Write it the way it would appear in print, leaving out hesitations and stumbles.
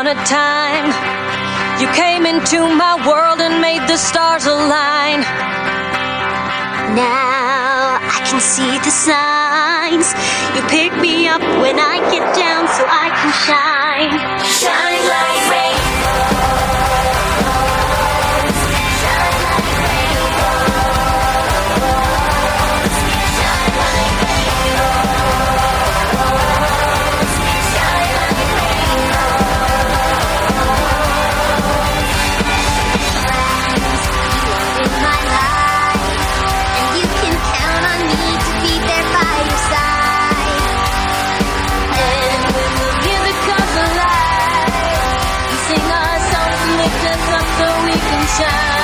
upon a time, you came into my world and made the stars align. Now I can see the signs. You pick me up when I get down so I can shine. Shine like rainbows. Shine like rainbows. Shine like rainbows. Shine like rainbows. In my life, and you can count on me to be there by your side. And when the music comes alive, you sing our songs and lift us up so we can shine.